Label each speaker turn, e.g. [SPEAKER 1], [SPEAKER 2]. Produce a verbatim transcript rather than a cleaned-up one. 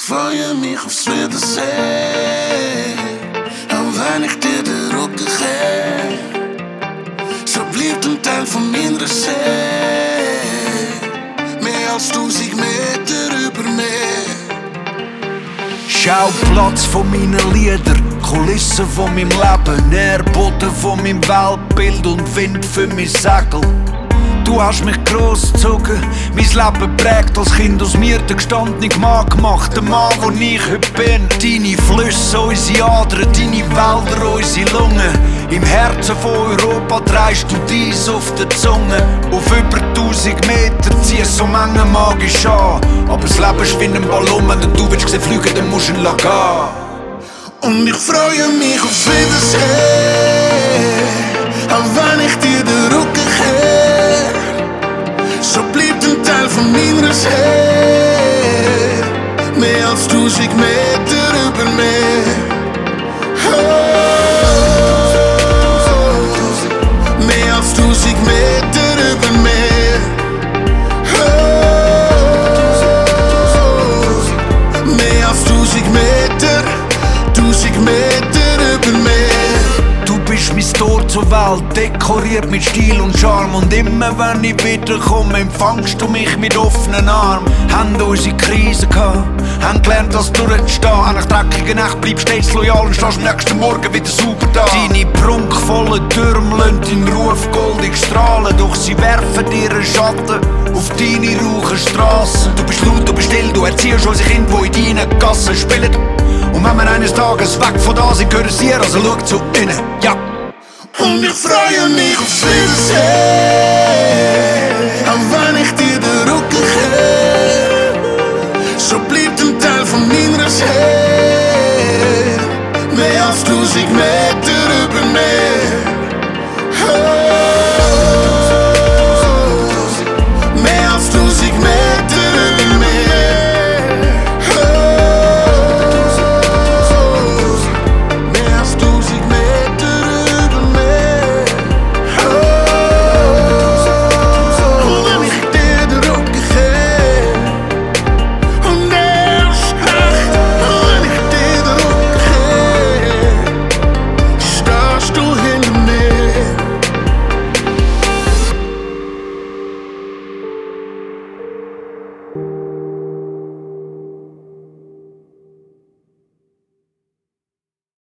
[SPEAKER 1] freue mich aufs Wiedersehen, auch wenn ich dir den Rücken kehre. So bleibt ein Teil von meiner Seele, mehr als tausend Meter über mir.
[SPEAKER 2] Schauplatz von meinen Liedern, Kulissen von meinem Leben, Nährboden von meinem Weltbild und Wind für mein Segel. Du hast mich großgezogen, mein Leben prägt als Kind aus mir der gestandene Mann gemacht, der Mann, wo ich heute bin. Deine Flüsse, unsere Adern, deine Wälder, unsere Lungen. Im Herzen von Europa trägst du dies auf der Zunge. Auf über tausend Meter ziehst so Menge magisch an. Aber das Leben ist wie ein Ballon, wenn du willst sehen fliegen, dann musst du ihn gehen.
[SPEAKER 1] Und ich freue mich aufs Wiedersehen, auch wenn ich dir den Rücken kehre. So bleibt ein Teil von meiner Seele, mehr als tausend Meter über mir. Oh, mehr als tausend Meter über mir. Oh, mehr als tausend Meter, tausend Meter über mir.
[SPEAKER 2] Du bist mein Tor zur Welt, dekoriert mit Stil und Charme. Und immer wenn ich wiederkomme, empfangst du mich mit offenen Armen. Haben unsere Krisen gehabt, haben gelernt, das durchzustehen. An einer dreckigen Nacht bleibst stets loyal und stehst am nächsten Morgen wieder super da. Deine prunkvollen Türme lassen deinen Ruf goldig strahlen, doch sie werfen ihren Schatten auf deine rauchen Strassen. Du bist laut, du bist still, du erziehst unsere Kinder, die in deinen Gassen spielen. Und wenn wir eines Tages weg von da sind, gehören sie, also schau zu innen, ja.
[SPEAKER 1] Und ich freue mich aufs Wiedersehen, auch wenn ich dir den Rücken kehre. So bleibt ein Teil von meiner Seele, mehr als tausend Meter.